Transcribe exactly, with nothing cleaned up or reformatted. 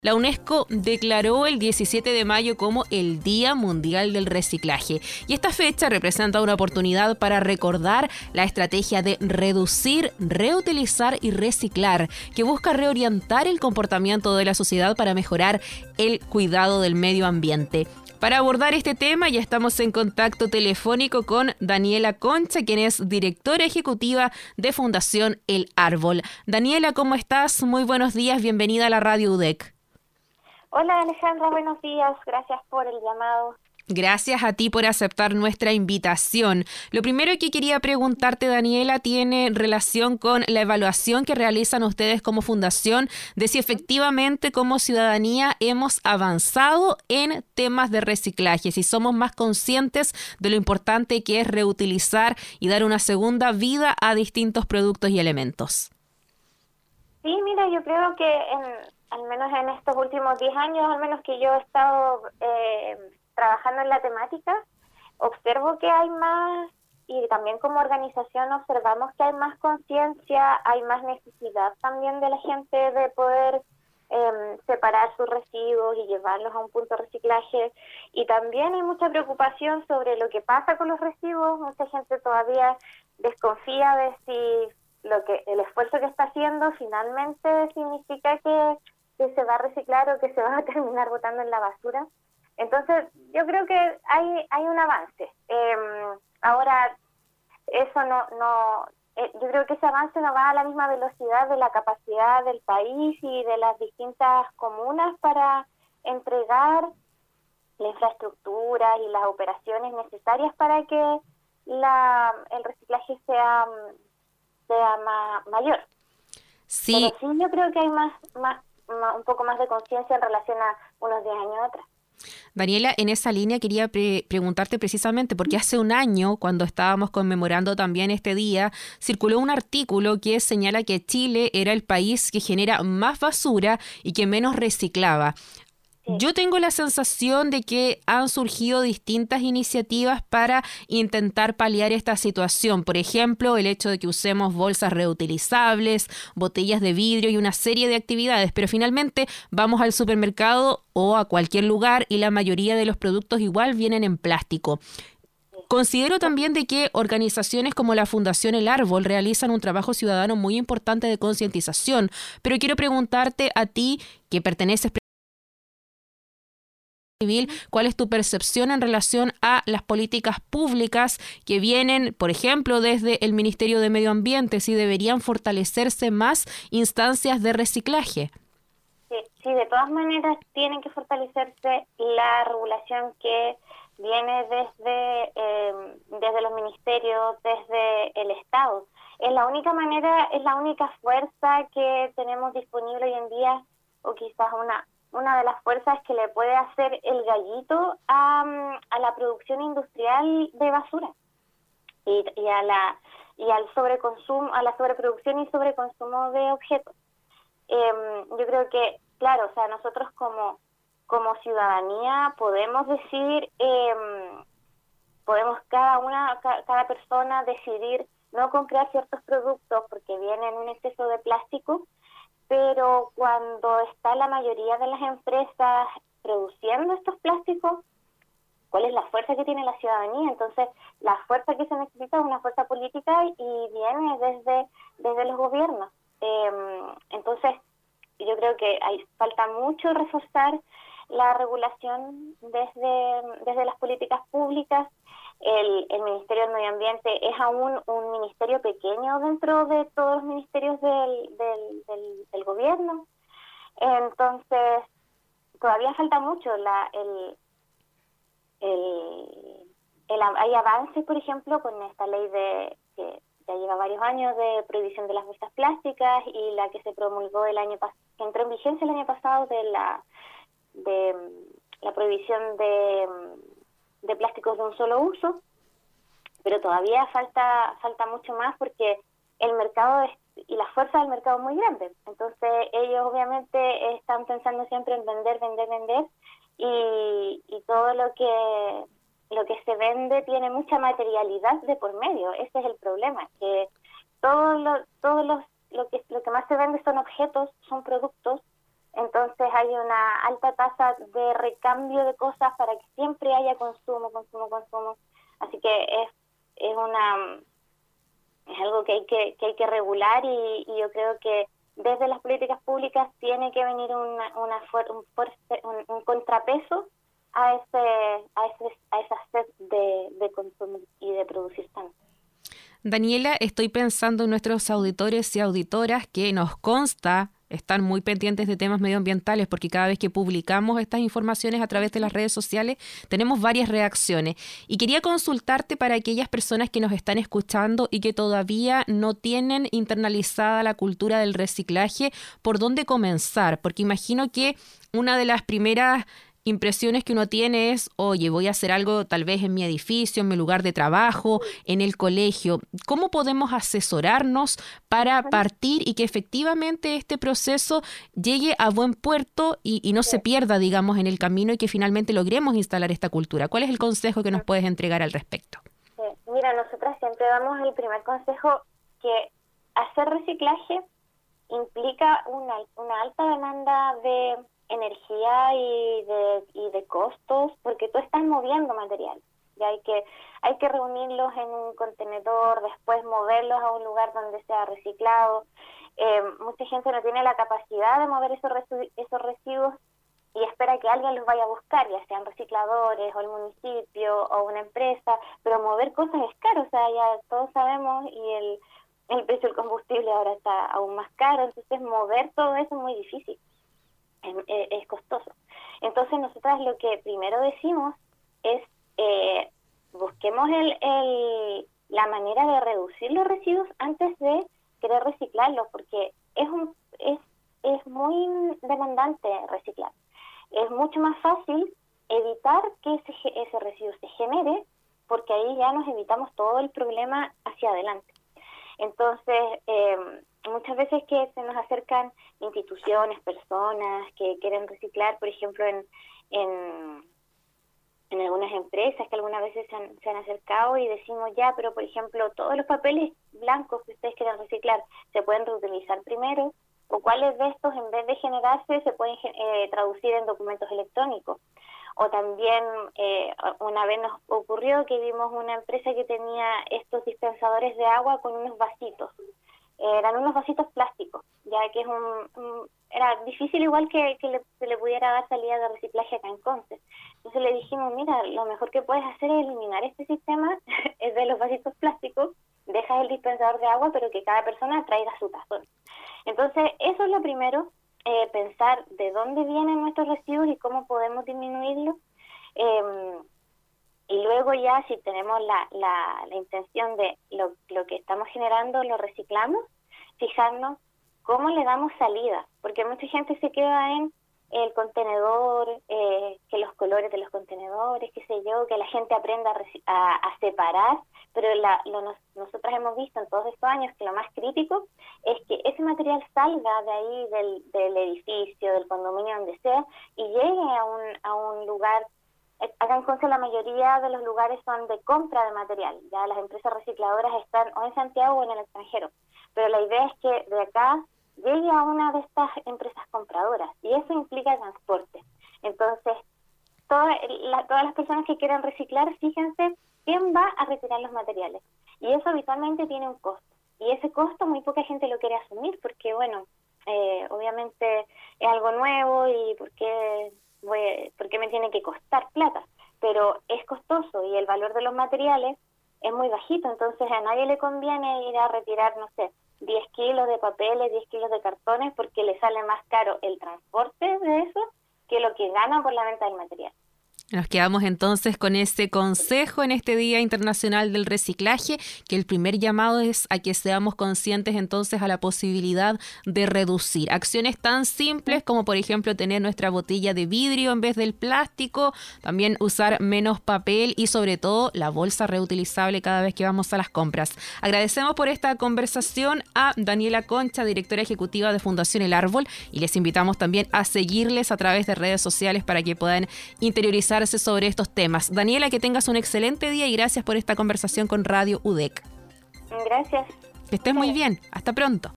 La UNESCO declaró el diecisiete de mayo como el Día Mundial del Reciclaje y esta fecha representa una oportunidad para recordar la estrategia de reducir, reutilizar y reciclar, que busca reorientar el comportamiento de la sociedad para mejorar el cuidado del medio ambiente. Para abordar este tema ya estamos en contacto telefónico con Daniela Concha, quien es directora ejecutiva de Fundación El Árbol. Daniela, ¿cómo estás? Muy buenos días, bienvenida a la Radio U D E C. Hola Alejandra, buenos días, gracias por el llamado. Gracias a ti por aceptar nuestra invitación. Lo primero que quería preguntarte, Daniela, tiene relación con la evaluación que realizan ustedes como fundación de si efectivamente como ciudadanía hemos avanzado en temas de reciclaje, si somos más conscientes de lo importante que es reutilizar y dar una segunda vida a distintos productos y elementos. Sí, mira, yo creo que en, al menos en estos últimos diez años, al menos que yo he estado eh, trabajando en la temática, observo que hay más, y también como organización observamos que hay más conciencia, hay más necesidad también de la gente de poder eh, separar sus residuos y llevarlos a un punto de reciclaje, y también hay mucha preocupación sobre lo que pasa con los residuos. Mucha gente todavía desconfía de si lo que el esfuerzo que está haciendo finalmente significa que, que se va a reciclar o que se va a terminar botando en la basura. Entonces, yo creo que hay hay un avance. Eh, ahora, eso no, no eh, yo creo que ese avance no va a la misma velocidad de la capacidad del país y de las distintas comunas para entregar la infraestructura y las operaciones necesarias para que la el reciclaje sea sea ma- mayor. Sí. Pero sí, yo creo que hay más, más, más un poco más de conciencia en relación a unos diez años atrás. Daniela, en esa línea quería pre- preguntarte precisamente, porque hace un año, cuando estábamos conmemorando también este día, circuló un artículo que señala que Chile era el país que genera más basura y que menos reciclaba. Yo tengo la sensación de que han surgido distintas iniciativas para intentar paliar esta situación. Por ejemplo, el hecho de que usemos bolsas reutilizables, botellas de vidrio y una serie de actividades. Pero finalmente vamos al supermercado o a cualquier lugar y la mayoría de los productos igual vienen en plástico. Considero también de que organizaciones como la Fundación El Árbol realizan un trabajo ciudadano muy importante de concientización. Pero quiero preguntarte a ti, que perteneces civil, ¿cuál es tu percepción en relación a las políticas públicas que vienen, por ejemplo, desde el Ministerio de Medio Ambiente, si deberían fortalecerse más instancias de reciclaje? Sí, sí, de todas maneras tienen que fortalecerse la regulación que viene desde eh, desde los ministerios, desde el Estado. Es la única manera, es la única fuerza que tenemos disponible hoy en día, o quizás una una de las fuerzas que le puede hacer el gallito a, a la producción industrial de basura y, y a la y al sobreconsumo, a la sobreproducción y sobreconsumo de objetos. Eh, yo creo que, claro, o sea, nosotros como como ciudadanía podemos decir, eh, podemos cada una, ca, cada persona decidir no comprar ciertos productos porque vienen un exceso de plástico, pero cuando está la mayoría de las empresas produciendo estos plásticos, ¿cuál es la fuerza que tiene la ciudadanía? Entonces, la fuerza que se necesita es una fuerza política y viene desde, desde los gobiernos. Eh, entonces, yo creo que hay falta mucho reforzar la regulación desde, desde las políticas públicas. El, el Ministerio del Medio Ambiente es aún un ministerio pequeño dentro de todos los ministerios del, del, del, del gobierno. Entonces, todavía falta mucho. La, el, el, el, hay avances, por ejemplo, con esta ley de que ya lleva varios años de prohibición de las bolsas plásticas y la que se promulgó el año pasado, que entró en vigencia el año pasado, de la de la prohibición de de plásticos de un solo uso, pero todavía falta falta mucho más porque el mercado es, y la fuerza del mercado es muy grande. Entonces ellos obviamente están pensando siempre en vender, vender, vender y, y todo lo que lo que se vende tiene mucha materialidad de por medio. Ese es el problema, que todos los todos los lo que lo que más se vende son objetos, son productos Entonces hay una alta tasa de recambio de cosas para que siempre haya consumo, consumo, consumo. Así que es, es una es algo que hay que, que hay que regular y, y yo creo que desde las políticas públicas tiene que venir una, una fuer, un, fuerce, un, un contrapeso a ese a ese a esa sed de, de consumir y de producir tanto. Daniela, estoy pensando en nuestros auditores y auditoras que nos consta están muy pendientes de temas medioambientales porque cada vez que publicamos estas informaciones a través de las redes sociales tenemos varias reacciones. Y quería consultarte para aquellas personas que nos están escuchando y que todavía no tienen internalizada la cultura del reciclaje, ¿por dónde comenzar? Porque imagino que una de las primeras impresiones que uno tiene es, oye, voy a hacer algo tal vez en mi edificio, en mi lugar de trabajo, en el colegio. ¿Cómo podemos asesorarnos para partir y que efectivamente este proceso llegue a buen puerto y, y no se pierda, digamos, en el camino y que finalmente logremos instalar esta cultura? ¿Cuál es el consejo que nos puedes entregar al respecto? Sí. Mira, nosotras siempre damos el primer consejo que hacer reciclaje implica una, una alta demanda de energía y de y de costos, porque tú estás moviendo material y hay que hay que reunirlos en un contenedor, después moverlos a un lugar donde sea reciclado. Eh, mucha gente no tiene la capacidad de mover esos residu- esos residuos y espera que alguien los vaya a buscar, ya sean recicladores o el municipio o una empresa, pero mover cosas es caro, o sea, ya todos sabemos, y el el precio del combustible ahora está aún más caro, entonces mover todo eso es muy difícil. Es, es costoso. Entonces nosotras lo que primero decimos es eh, busquemos el, el, la manera de reducir los residuos antes de querer reciclarlos, porque es un es, es muy demandante reciclar. Es mucho más fácil evitar que ese, ese residuo se genere, porque ahí ya nos evitamos todo el problema hacia adelante. Entonces, eh, muchas veces que se nos acercan instituciones, personas que quieren reciclar, por ejemplo, en, en, en algunas empresas que algunas veces se han, se han acercado y decimos ya, pero por ejemplo, todos los papeles blancos que ustedes quieran reciclar, ¿se pueden reutilizar primero? ¿O cuáles de estos, en vez de generarse, se pueden eh, traducir en documentos electrónicos? O también eh, una vez nos ocurrió que vimos una empresa que tenía estos dispensadores de agua con unos vasitos. Eh, eran unos vasitos plásticos, ya que es un, un era difícil igual que, que le, se le pudiera dar salida de reciclaje acá en Conce. Entonces le dijimos, mira, lo mejor que puedes hacer es eliminar este sistema es de los vasitos plásticos, dejas el dispensador de agua, pero que cada persona traiga su tazón. Entonces eso es lo primero. Eh, pensar de dónde vienen nuestros residuos y cómo podemos disminuirlos, eh, y luego ya si tenemos la, la, la intención de lo, lo que estamos generando lo reciclamos, fijarnos cómo le damos salida, porque mucha gente se queda en el contenedor, eh, que los colores de los contenedores, qué sé yo, que la gente aprenda a, reci- a, a separar, pero la, lo nos, nosotros hemos visto en todos estos años que lo más crítico es que ese material salga de ahí, del, del edificio, del condominio, donde sea, y llegue a un, a un lugar. Acá en Conce la mayoría de los lugares son de compra de material, ya las empresas recicladoras están o en Santiago o en el extranjero, pero la idea es que de acá llegue a una de estas empresas compradoras, y eso implica transporte. Entonces, toda, la, todas las personas que quieran reciclar, fíjense quién va a retirar los materiales, y eso habitualmente tiene un costo, y ese costo muy poca gente lo quiere asumir, porque bueno, eh, obviamente es algo nuevo, y ¿por qué, voy, ¿por qué me tiene que costar plata? Pero es costoso, y el valor de los materiales es muy bajito, entonces a nadie le conviene ir a retirar, no sé, diez kilos de papeles, diez kilos de cartones, porque le sale más caro el transporte de eso que lo que gana por la venta del material. Nos quedamos entonces con ese consejo en este Día Internacional del Reciclaje, que el primer llamado es a que seamos conscientes entonces a la posibilidad de reducir acciones tan simples como por ejemplo tener nuestra botella de vidrio en vez del plástico, también usar menos papel y sobre todo la bolsa reutilizable cada vez que vamos a las compras. Agradecemos por esta conversación a Daniela Concha, directora ejecutiva de Fundación El Árbol, y les invitamos también a seguirles a través de redes sociales para que puedan interiorizar sobre estos temas. Daniela, que tengas un excelente día y gracias por esta conversación con Radio U D E C. Gracias. Que estés muy bien. Hasta pronto.